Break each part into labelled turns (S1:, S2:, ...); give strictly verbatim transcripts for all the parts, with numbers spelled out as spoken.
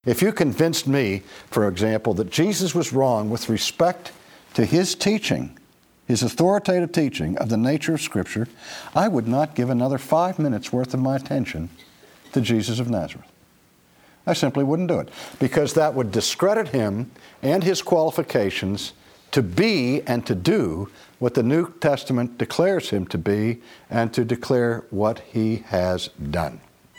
S1: If you convinced me, for example, that Jesus was wrong with respect to his teaching, his authoritative teaching of the nature of Scripture, I would not give another five minutes worth of my attention to Jesus of Nazareth. I simply wouldn't do it, because that would discredit him and his qualifications to be and to do what the New Testament declares him to be and to declare what he has done.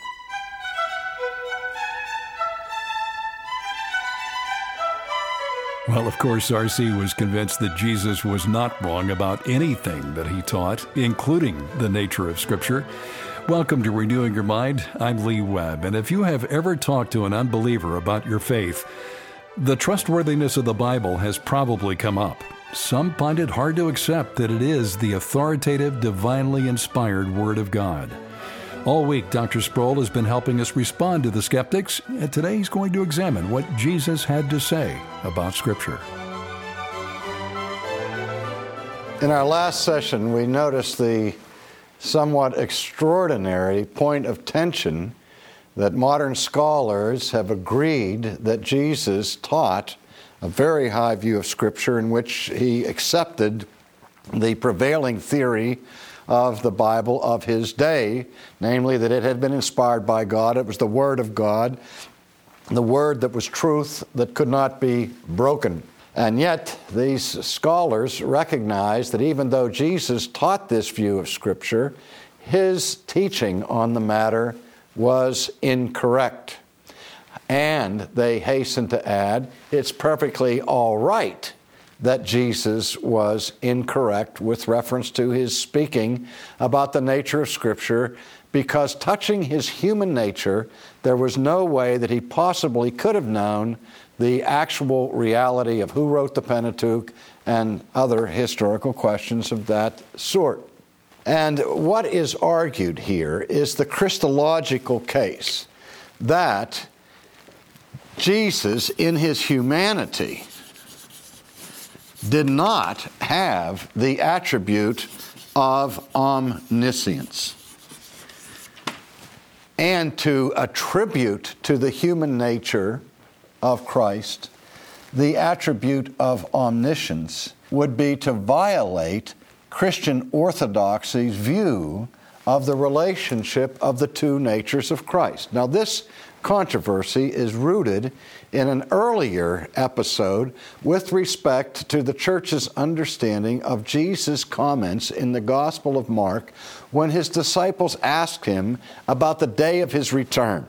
S2: Well, of course, R C was convinced that Jesus was not wrong about anything that he taught, including the nature of Scripture. Welcome to Renewing Your Mind. I'm Lee Webb, and if you have ever talked to an unbeliever about your faith, the trustworthiness of the Bible has probably come up. Some find it hard to accept that it is the authoritative, divinely inspired Word of God. All week, Doctor Sproul has been helping us respond to the skeptics, and today he's going to examine what Jesus had to say about Scripture.
S1: In our last session, we noticed the somewhat extraordinary point of tension that modern scholars have agreed that Jesus taught a very high view of Scripture in which he accepted the prevailing theory of the Bible of his day, namely that it had been inspired by God. It was the Word of God, the Word that was truth that could not be broken. And yet, these scholars recognize that even though Jesus taught this view of Scripture, his teaching on the matter was incorrect. And they hasten to add, it's perfectly all right that Jesus was incorrect with reference to his speaking about the nature of Scripture, because touching his human nature, there was no way that he possibly could have known the actual reality of who wrote the Pentateuch and other historical questions of that sort. And what is argued here is the Christological case that Jesus, in his humanity, did not have the attribute of omniscience. And to attribute to the human nature of Christ the attribute of omniscience would be to violate Christian orthodoxy's view of the relationship of the two natures of Christ. Now, this controversy is rooted in an earlier episode with respect to the church's understanding of Jesus' comments in the Gospel of Mark when his disciples asked him about the day of his return.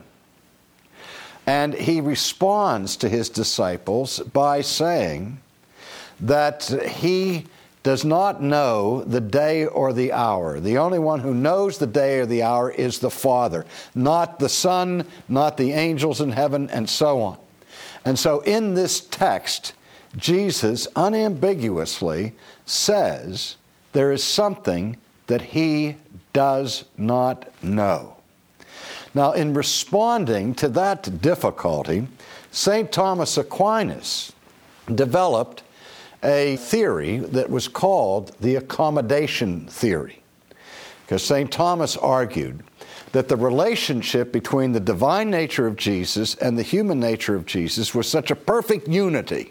S1: And he responds to his disciples by saying that he does not know the day or the hour. The only one who knows the day or the hour is the Father, not the Son, not the angels in heaven, and so on. And so in this text, Jesus unambiguously says there is something that he does not know. Now, in responding to that difficulty, Saint Thomas Aquinas developed a theory that was called the accommodation theory. Because Saint Thomas argued that the relationship between the divine nature of Jesus and the human nature of Jesus was such a perfect unity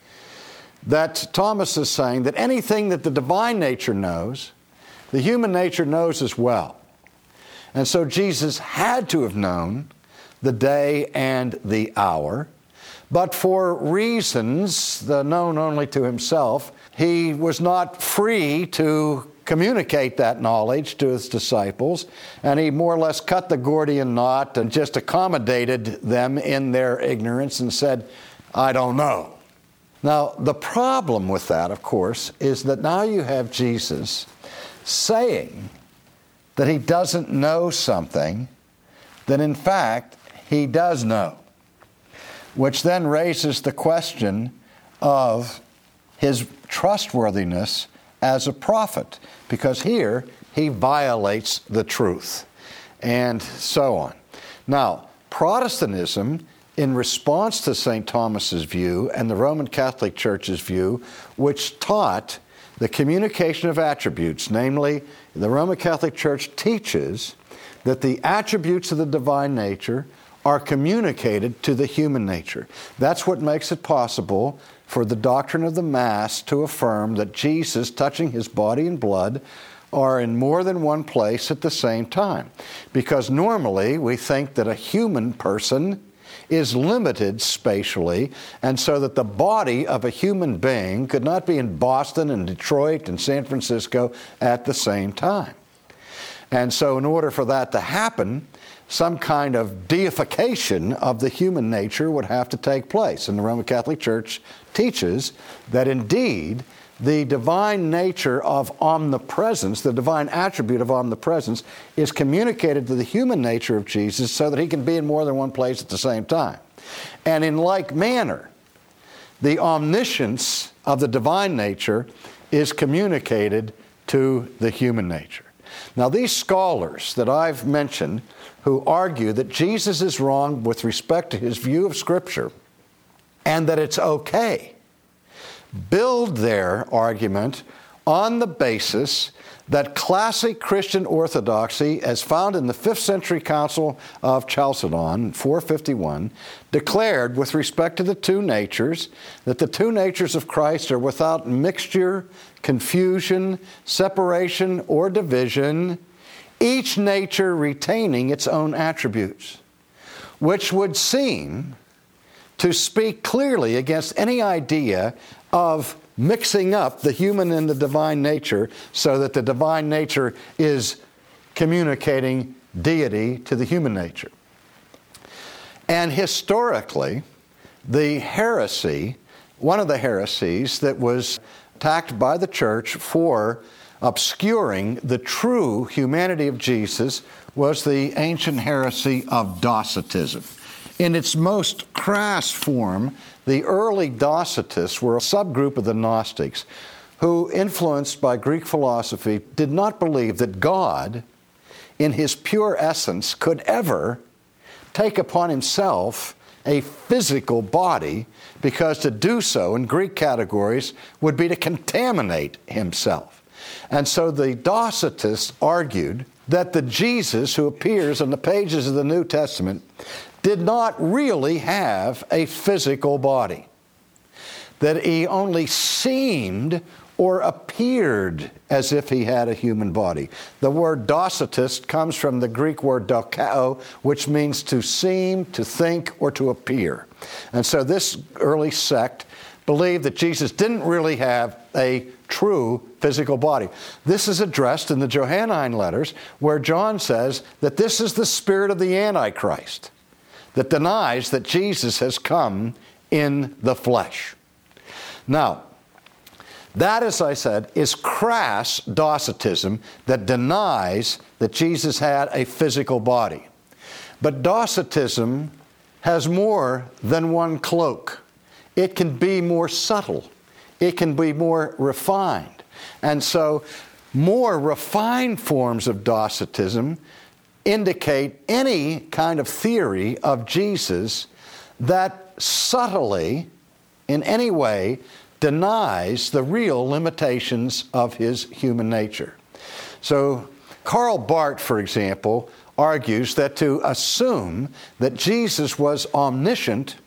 S1: that Thomas is saying that anything that the divine nature knows, the human nature knows as well. And so Jesus had to have known the day and the hour, but for reasons the known only to himself, he was not free to communicate that knowledge to his disciples, and he more or less cut the Gordian knot and just accommodated them in their ignorance and said, I don't know. Now, the problem with that, of course, is that now you have Jesus saying that he doesn't know something that in fact he does know, which then raises the question of his trustworthiness as a prophet, because here he violates the truth, and so on. Now, Protestantism, in response to Saint Thomas's view and the Roman Catholic Church's view, which taught the communication of attributes, namely, the Roman Catholic Church teaches that the attributes of the divine nature are communicated to the human nature. That's what makes it possible for the doctrine of the Mass to affirm that Jesus, touching his body and blood, are in more than one place at the same time. Because normally we think that a human person is limited spatially, and so that the body of a human being could not be in Boston and Detroit and San Francisco at the same time. And so in order for that to happen, some kind of deification of the human nature would have to take place. And the Roman Catholic Church teaches that indeed the divine nature of omnipresence, the divine attribute of omnipresence, is communicated to the human nature of Jesus so that he can be in more than one place at the same time. And in like manner, the omniscience of the divine nature is communicated to the human nature. Now, these scholars that I've mentioned who argue that Jesus is wrong with respect to his view of Scripture and that it's okay, build their argument on the basis that classic Christian orthodoxy, as found in the fifth century Council of Chalcedon, four fifty-one, declared with respect to the two natures, that the two natures of Christ are without mixture, confusion, separation, or division, each nature retaining its own attributes, which would seem to speak clearly against any idea of mixing up the human and the divine nature so that the divine nature is communicating deity to the human nature. And historically, the heresy, one of the heresies that was attacked by the church for obscuring the true humanity of Jesus was the ancient heresy of Docetism. In its most crass form, the early Docetists were a subgroup of the Gnostics who, influenced by Greek philosophy, did not believe that God, in his pure essence, could ever take upon himself a physical body, because to do so in Greek categories would be to contaminate himself. And so the Docetists argued that the Jesus who appears in the pages of the New Testament did not really have a physical body, that he only seemed or appeared as if he had a human body. The word Docetist comes from the Greek word dokao, which means to seem, to think, or to appear. And so this early sect believed that Jesus didn't really have a true physical body. This is addressed in the Johannine letters, where John says that this is the spirit of the Antichrist that denies that Jesus has come in the flesh. Now, that, as I said, is crass Docetism that denies that Jesus had a physical body. But Docetism has more than one cloak. It can be more subtle. It can be more refined. And so more refined forms of Docetism indicate any kind of theory of Jesus that subtly, in any way, denies the real limitations of his human nature. So Karl Barth, for example, argues that to assume that Jesus was omniscient,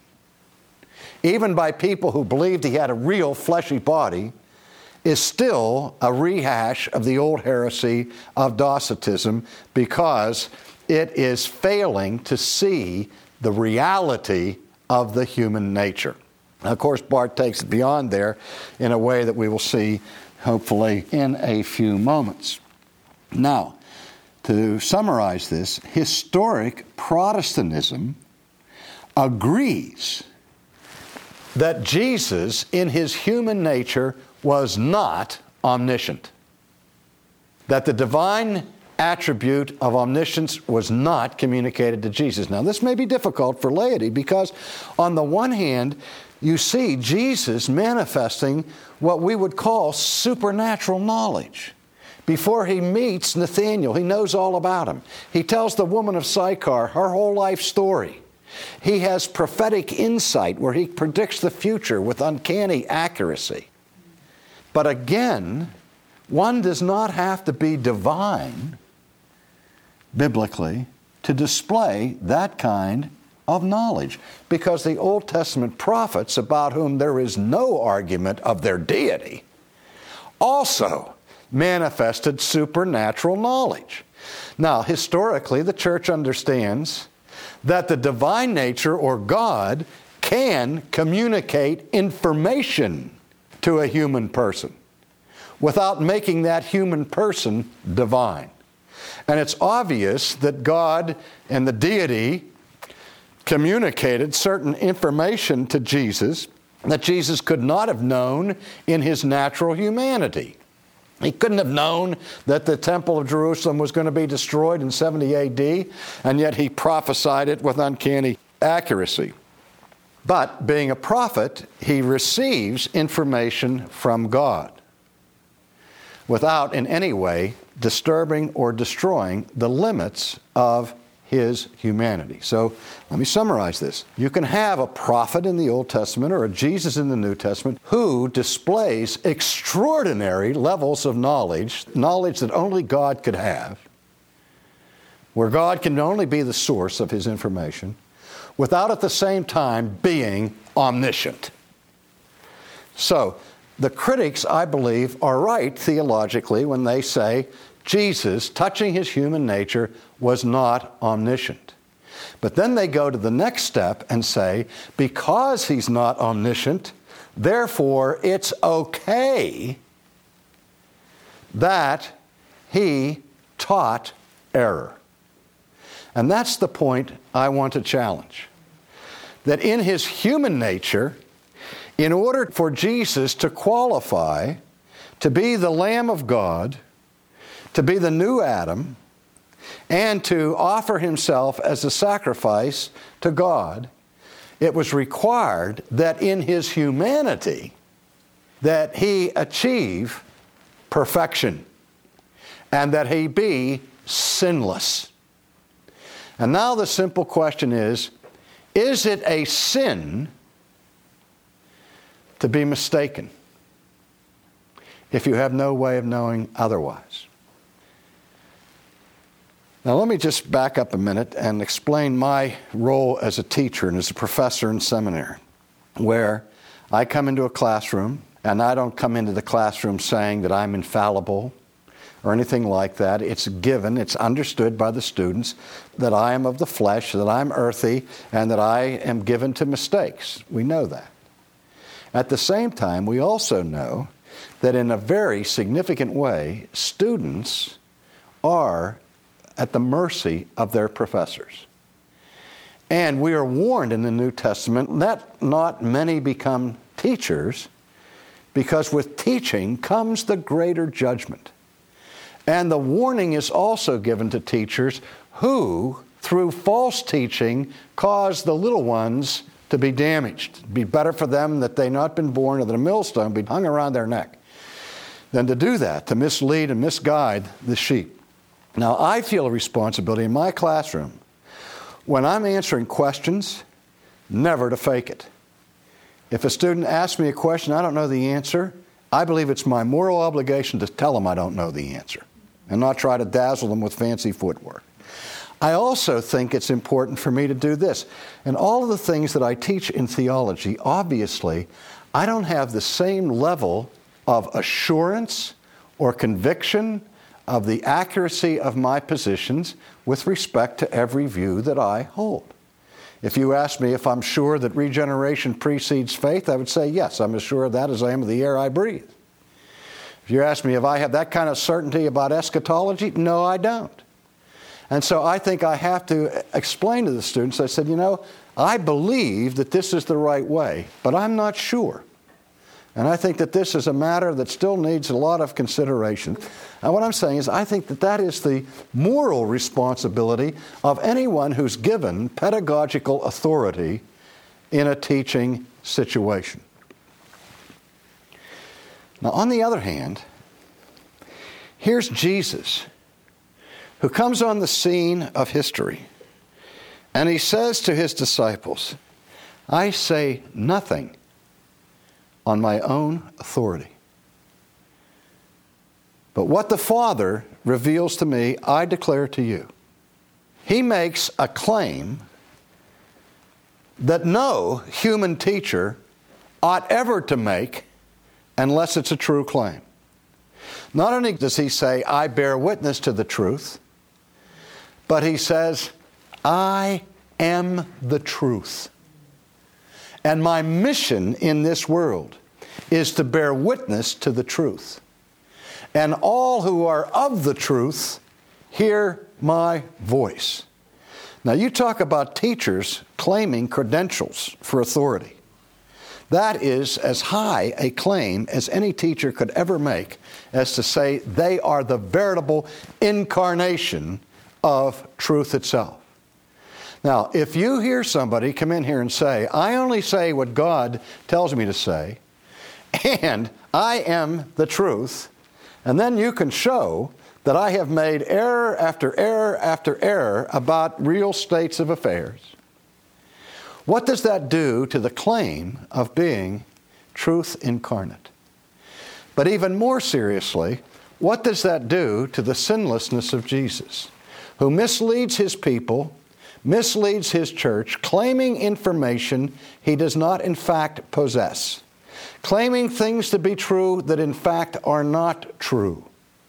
S1: even by people who believed he had a real fleshy body, is still a rehash of the old heresy of Docetism, because it is failing to see the reality of the human nature. Now, of course, Barth takes it beyond there in a way that we will see, hopefully, in a few moments. Now, to summarize this, historic Protestantism agrees that Jesus, in his human nature, was not omniscient. That the divine attribute of omniscience was not communicated to Jesus. Now, this may be difficult for laity because, on the one hand, you see Jesus manifesting what we would call supernatural knowledge. Before he meets Nathanael, he knows all about him. He tells the woman of Sychar her whole life story. He has prophetic insight where he predicts the future with uncanny accuracy. But again, one does not have to be divine, biblically, to display that kind of knowledge, because the Old Testament prophets, about whom there is no argument of their deity, also manifested supernatural knowledge. Now, historically, the church understands that the divine nature, or God, can communicate information to a human person without making that human person divine. And it's obvious that God and the deity communicated certain information to Jesus that Jesus could not have known in his natural humanity. He couldn't have known that the Temple of Jerusalem was going to be destroyed in seventy A D, and yet he prophesied it with uncanny accuracy. But being a prophet, he receives information from God without in any way disturbing or destroying the limits of his humanity. So let me summarize this. You can have a prophet in the Old Testament or a Jesus in the New Testament who displays extraordinary levels of knowledge, knowledge that only God could have, where God can only be the source of his information, without at the same time being omniscient. So the critics, I believe, are right theologically when they say Jesus, touching his human nature, was not omniscient. But then they go to the next step and say, because he's not omniscient, therefore it's okay that he taught error. And that's the point I want to challenge. That in his human nature, in order for Jesus to qualify to be the Lamb of God, to be the new Adam, and to offer himself as a sacrifice to God, it was required that in his humanity that he achieve perfection and that he be sinless. And now the simple question is, is it a sin to be mistaken if you have no way of knowing otherwise? Now let me just back up a minute and explain my role as a teacher and as a professor in seminary, where I come into a classroom, and I don't come into the classroom saying that I'm infallible or anything like that. It's given, it's understood by the students that I am of the flesh, that I'm earthy, and that I am given to mistakes. We know that. At the same time, we also know that in a very significant way, students are at the mercy of their professors. And we are warned in the New Testament that not many become teachers, because with teaching comes the greater judgment. And the warning is also given to teachers who, through false teaching, cause the little ones to be damaged. It'd be better for them that they not been born, or that a millstone be hung around their neck, than to do that, to mislead and misguide the sheep. Now, I feel a responsibility in my classroom, when I'm answering questions, never to fake it. If a student asks me a question, I don't know the answer, I believe it's my moral obligation to tell them I don't know the answer and not try to dazzle them with fancy footwork. I also think it's important for me to do this. And all of the things that I teach in theology, obviously, I don't have the same level of assurance or conviction of the accuracy of my positions with respect to every view that I hold. If you ask me if I'm sure that regeneration precedes faith, I would say yes, I'm as sure of that as I am of the air I breathe. If you ask me if I have that kind of certainty about eschatology, no, I don't. And so I think I have to explain to the students, I said, you know, I believe that this is the right way, but I'm not sure. And I think that this is a matter that still needs a lot of consideration. And what I'm saying is, I think that that is the moral responsibility of anyone who's given pedagogical authority in a teaching situation. Now, on the other hand, here's Jesus, who comes on the scene of history, and he says to his disciples, I say nothing on my own authority, but what the Father reveals to me, I declare to you. He makes a claim that no human teacher ought ever to make unless it's a true claim. Not only does he say, I bear witness to the truth, but he says, I am the truth. And my mission in this world is to bear witness to the truth. And all who are of the truth hear my voice. Now you talk about teachers claiming credentials for authority. That is as high a claim as any teacher could ever make as to say they are the veritable incarnation of truth itself. Now, if you hear somebody come in here and say, I only say what God tells me to say, and I am the truth, and then you can show that I have made error after error after error about real states of affairs, what does that do to the claim of being truth incarnate? But even more seriously, what does that do to the sinlessness of Jesus, who misleads his people, misleads his church, claiming information he does not in fact possess, claiming things to be true that in fact are not true?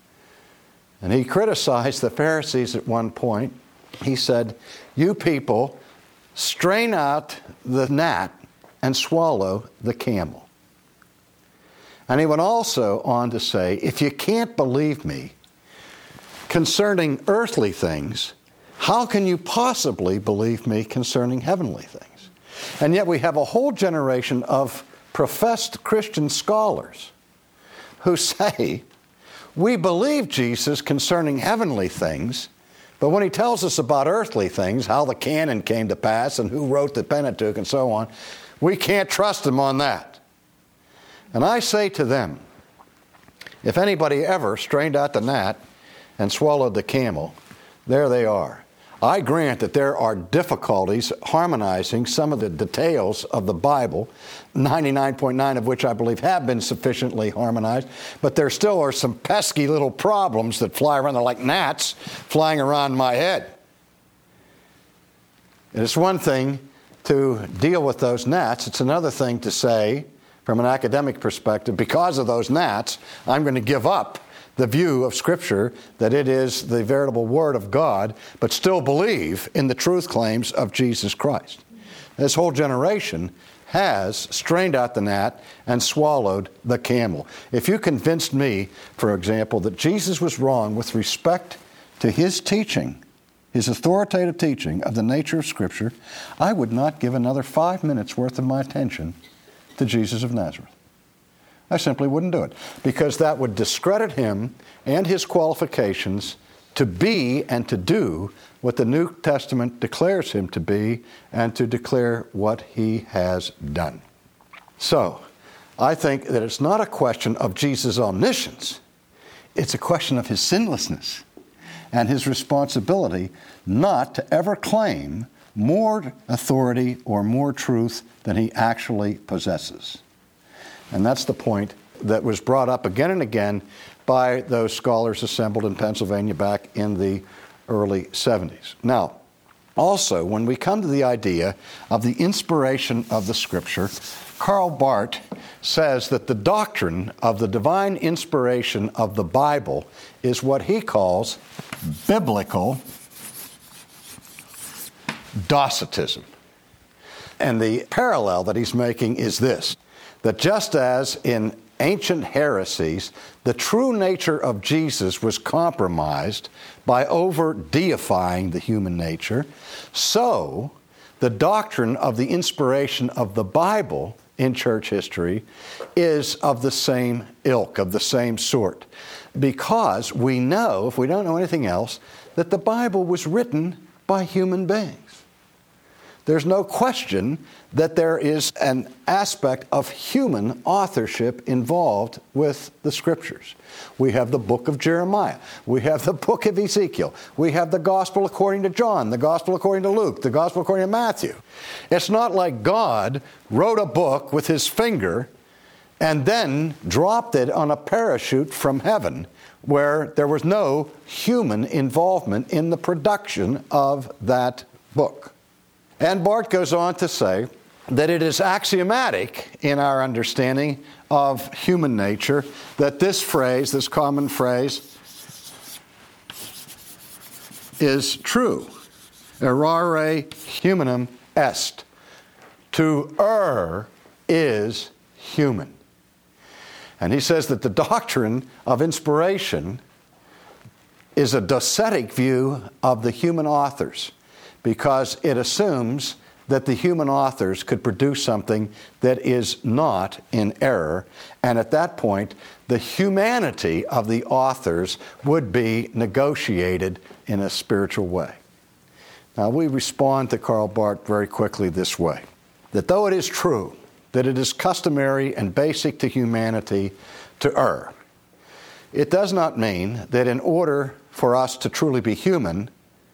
S1: And he criticized the Pharisees at one point. He said, you people strain out the gnat and swallow the camel. And he went also on to say, if you can't believe me concerning earthly things, how can you possibly believe me concerning heavenly things? And yet we have a whole generation of professed Christian scholars who say, we believe Jesus concerning heavenly things, but when he tells us about earthly things, how the canon came to pass and who wrote the Pentateuch and so on, we can't trust him on that. And I say to them, if anybody ever strained out the gnat and swallowed the camel, there they are. I grant that there are difficulties harmonizing some of the details of the Bible, ninety-nine point nine of which I believe have been sufficiently harmonized, but there still are some pesky little problems that fly around. They're like gnats flying around my head. And it's one thing to deal with those gnats. It's another thing to say, from an academic perspective, because of those gnats, I'm going to give up the view of Scripture that it is the veritable Word of God, but still believe in the truth claims of Jesus Christ. This whole generation has strained out the gnat and swallowed the camel. If you convinced me, for example, that Jesus was wrong with respect to his teaching, his authoritative teaching of the nature of Scripture, I would not give another five minutes worth of my attention to Jesus of Nazareth. I simply wouldn't do it, because that would discredit him and his qualifications to be and to do what the New Testament declares him to be and to declare what he has done. So, I think that it's not a question of Jesus' omniscience. It's a question of his sinlessness and his responsibility not to ever claim more authority or more truth than he actually possesses. And that's the point that was brought up again and again by those scholars assembled in Pennsylvania back in the early seventies. Now, also, when we come to the idea of the inspiration of the Scripture, Karl Barth says that the doctrine of the divine inspiration of the Bible is what he calls biblical Docetism. And the parallel that he's making is this, that just as in ancient heresies, the true nature of Jesus was compromised by over-deifying the human nature, so the doctrine of the inspiration of the Bible in church history is of the same ilk, of the same sort. Because we know, if we don't know anything else, that the Bible was written by human beings. There's no question that there is an aspect of human authorship involved with the Scriptures. We have the book of Jeremiah. We have the book of Ezekiel. We have the Gospel according to John, the Gospel according to Luke, the Gospel according to Matthew. It's not like God wrote a book with his finger and then dropped it on a parachute from heaven where there was no human involvement in the production of that book. And Barth goes on to say that it is axiomatic in our understanding of human nature that this phrase, this common phrase, is true. Errare humanum est. To err is human. And he says that the doctrine of inspiration is a docetic view of the human authors because it assumes that the human authors could produce something that is not in error. And at that point, the humanity of the authors would be negotiated in a spiritual way. Now, we respond to Karl Barth very quickly this way, that though it is true that it is customary and basic to humanity to err, it does not mean that in order for us to truly be human,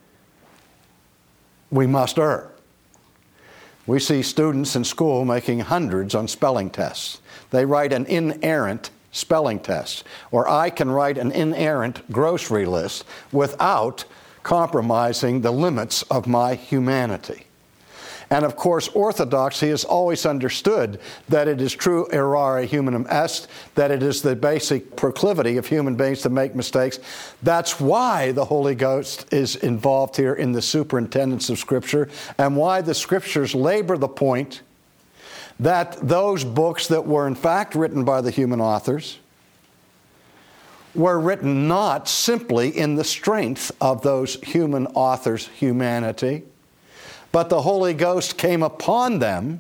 S1: we must err. We see students in school making hundreds on spelling tests. They write an inerrant spelling test, or I can write an inerrant grocery list without compromising the limits of my humanity. And of course, orthodoxy has always understood that it is true errare humanum est, that it is the basic proclivity of human beings to make mistakes. That's why the Holy Ghost is involved here in the superintendence of Scripture, and why the Scriptures labor the point that those books that were in fact written by the human authors were written not simply in the strength of those human authors' humanity, but the Holy Ghost came upon them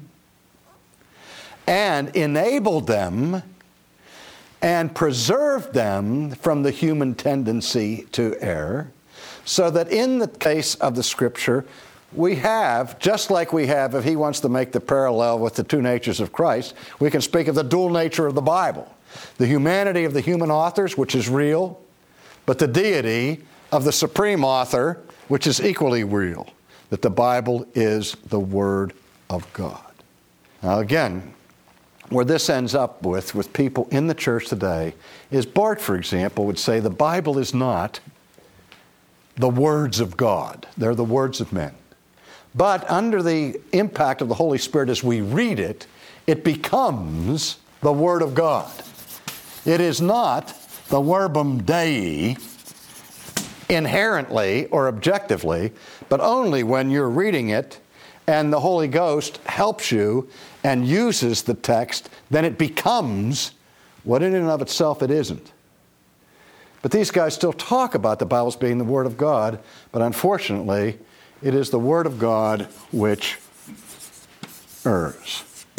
S1: and enabled them and preserved them from the human tendency to err, so that in the case of the Scripture, we have, just like we have, if he wants to make the parallel with the two natures of Christ, we can speak of the dual nature of the Bible. The humanity of the human authors, which is real, but the deity of the supreme author, which is equally real. That the Bible is the Word of God. Now again, where this ends up with, with people in the church today, is Barth, for example, would say the Bible is not the words of God. They're the words of men. But under the impact of the Holy Spirit as we read it, it becomes the Word of God. It is not the verbum Dei inherently or objectively, but only when you're reading it and the Holy Ghost helps you and uses the text, then it becomes what in and of itself it isn't. But these guys still talk about the Bible as being the Word of God, but unfortunately, it is the Word of God which errs.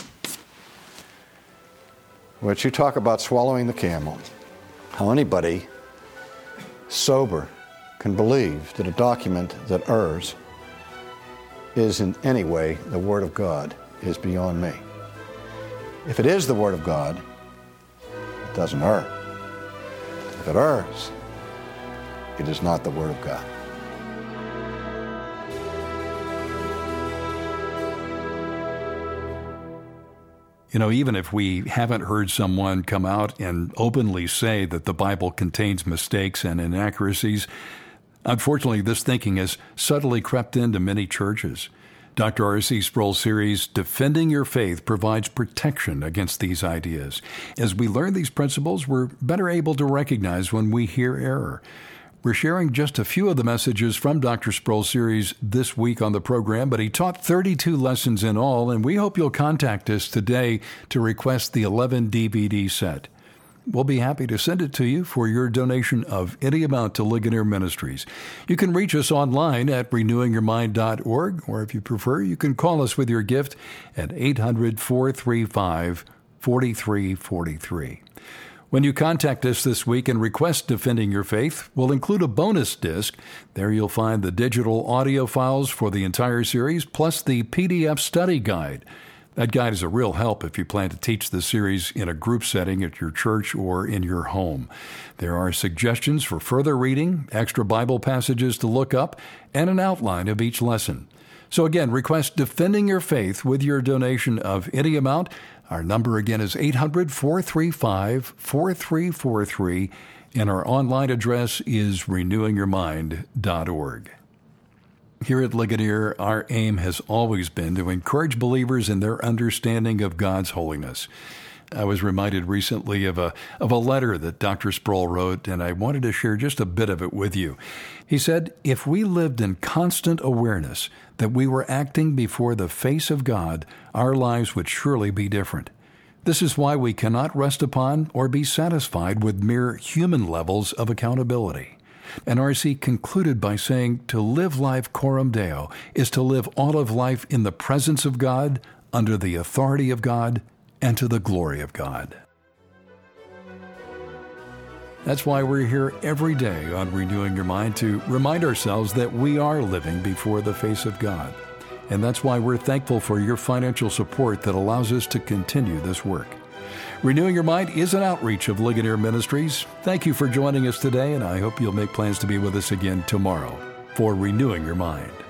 S1: Which you talk about swallowing the camel. How anybody sober can believe that a document that errs is in any way the Word of God is beyond me. If it is the Word of God, it doesn't err. If it errs, it is not the Word of God.
S2: You know, even if we haven't heard someone come out and openly say that the Bible contains mistakes and inaccuracies, unfortunately, this thinking has subtly crept into many churches. Doctor R C Sproul's series, Defending Your Faith, provides protection against these ideas. As we learn these principles, we're better able to recognize when we hear error. We're sharing just a few of the messages from Doctor Sproul's series this week on the program, but he taught thirty-two lessons in all, and we hope you'll contact us today to request the eleven D V D set. We'll be happy to send it to you for your donation of any amount to Ligonier Ministries. You can reach us online at renewing your mind dot org, or if you prefer, you can call us with your gift at eight hundred, four three five, four three four three. When you contact us this week and request Defending Your Faith, we'll include a bonus disc. There you'll find the digital audio files for the entire series, plus the P D F study guide. That guide is a real help if you plan to teach the series in a group setting at your church or in your home. There are suggestions for further reading, extra Bible passages to look up, and an outline of each lesson. So again, request Defending Your Faith with your donation of any amount. Our number again is eight hundred, four three five, four three four three, and our online address is renewing your mind dot org. Here at Ligonier, our aim has always been to encourage believers in their understanding of God's holiness. I was reminded recently of a of a letter that Doctor Sproul wrote, and I wanted to share just a bit of it with you. He said, "If we lived in constant awareness that we were acting before the face of God, our lives would surely be different. This is why we cannot rest upon or be satisfied with mere human levels of accountability." And R C concluded by saying, to live life coram Deo is to live all of life in the presence of God, under the authority of God, and to the glory of God. That's why we're here every day on Renewing Your Mind, to remind ourselves that we are living before the face of God. And that's why we're thankful for your financial support that allows us to continue this work. Renewing Your Mind is an outreach of Ligonier Ministries. Thank you for joining us today, and I hope you'll make plans to be with us again tomorrow for Renewing Your Mind.